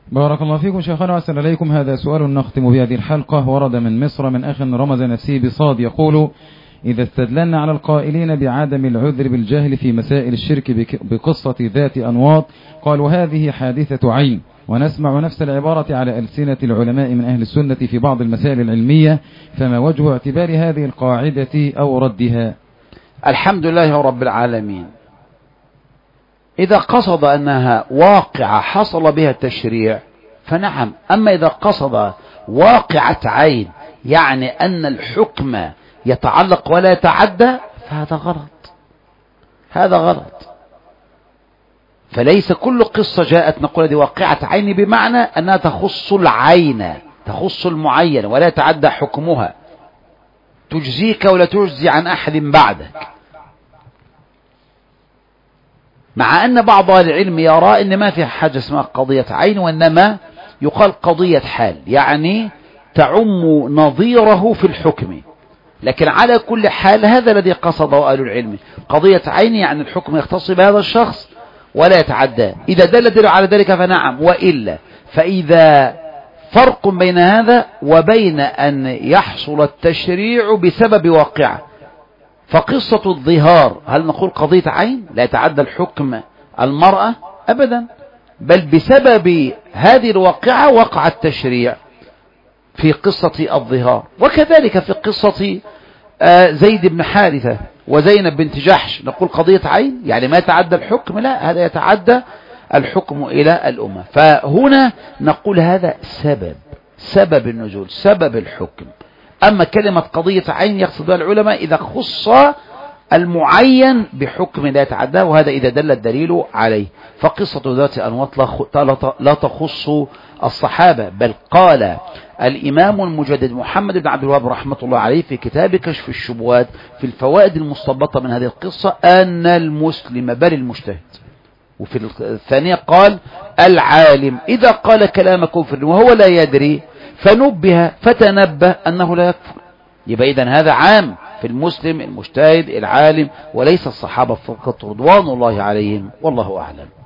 بارك الله فيكم شيخنا وأحسن إليكم. هذا سؤال نختم بهذه الحلقة، ورد من مصر من أخ رمز نفسه بصاد، يقول: إذا استدللنا على القائلين بعدم العذر بالجهل في مسائل الشرك بقصة ذات أنواط، قالوا هذه حادثة عين، ونسمع نفس العبارة على ألسنة العلماء من أهل السنة في بعض المسائل العلمية، فما وجه اعتبار هذه القاعدة أو ردها؟ الحمد لله رب العالمين. إذا قصد أنها واقعة حصل بها التشريع فنعم، أما إذا قصد واقعة عين يعني أن الحكم يتعلق ولا يتعدى فهذا غلط، هذا غلط. فليس كل قصة جاءت نقول هذه واقعة عين بمعنى أنها تخص العين، تخص المعين ولا يتعدى حكمها، تجزيك ولا تجزي عن أحد بعدك. مع أن بعض العلم يرى أن ما في حاجة اسمها قضية عين، وإنما يقال قضية حال، يعني تعم نظيره في الحكم. لكن على كل حال هذا الذي قصده أهل العلم، قضية عين يعني الحكم يختص بهذا الشخص ولا يتعدى. إذا دل على ذلك فنعم، وإلا فإذا فرق بين هذا وبين أن يحصل التشريع بسبب واقعة. فقصة الظهار هل نقول قضية عين لا يتعدى الحكم المرأة؟ أبدا، بل بسبب هذه الواقعة وقع التشريع في قصة الظهار. وكذلك في قصة زيد بن حارثة وزينب بنت جحش نقول قضية عين يعني ما يتعدى الحكم، لا، هذا يتعدى الحكم إلى الأمة. فهنا نقول هذا سبب النزول، سبب الحكم. أما كلمة قضية عين يقصد بها العلماء إذا خص المعين بحكم لا يتعدى، وهذا إذا دل الدليل عليه. فقصة ذات أنواط لا تخص الصحابة، بل قال الإمام المجدد محمد بن عبد الوهاب رحمة الله عليه في كتاب كشف الشبهات في الفوائد المستنبطة من هذه القصة أن المسلم بل المجتهد. وفي الثانية قال العالم إذا قال كلام كفر وهو لا يدري فنبه فتنبه أنه لا يكفر. يبقى إذن هذا عام في المسلم المجتهد العالم، وليس الصحابة فقط رضوان الله عليهم، والله أعلم.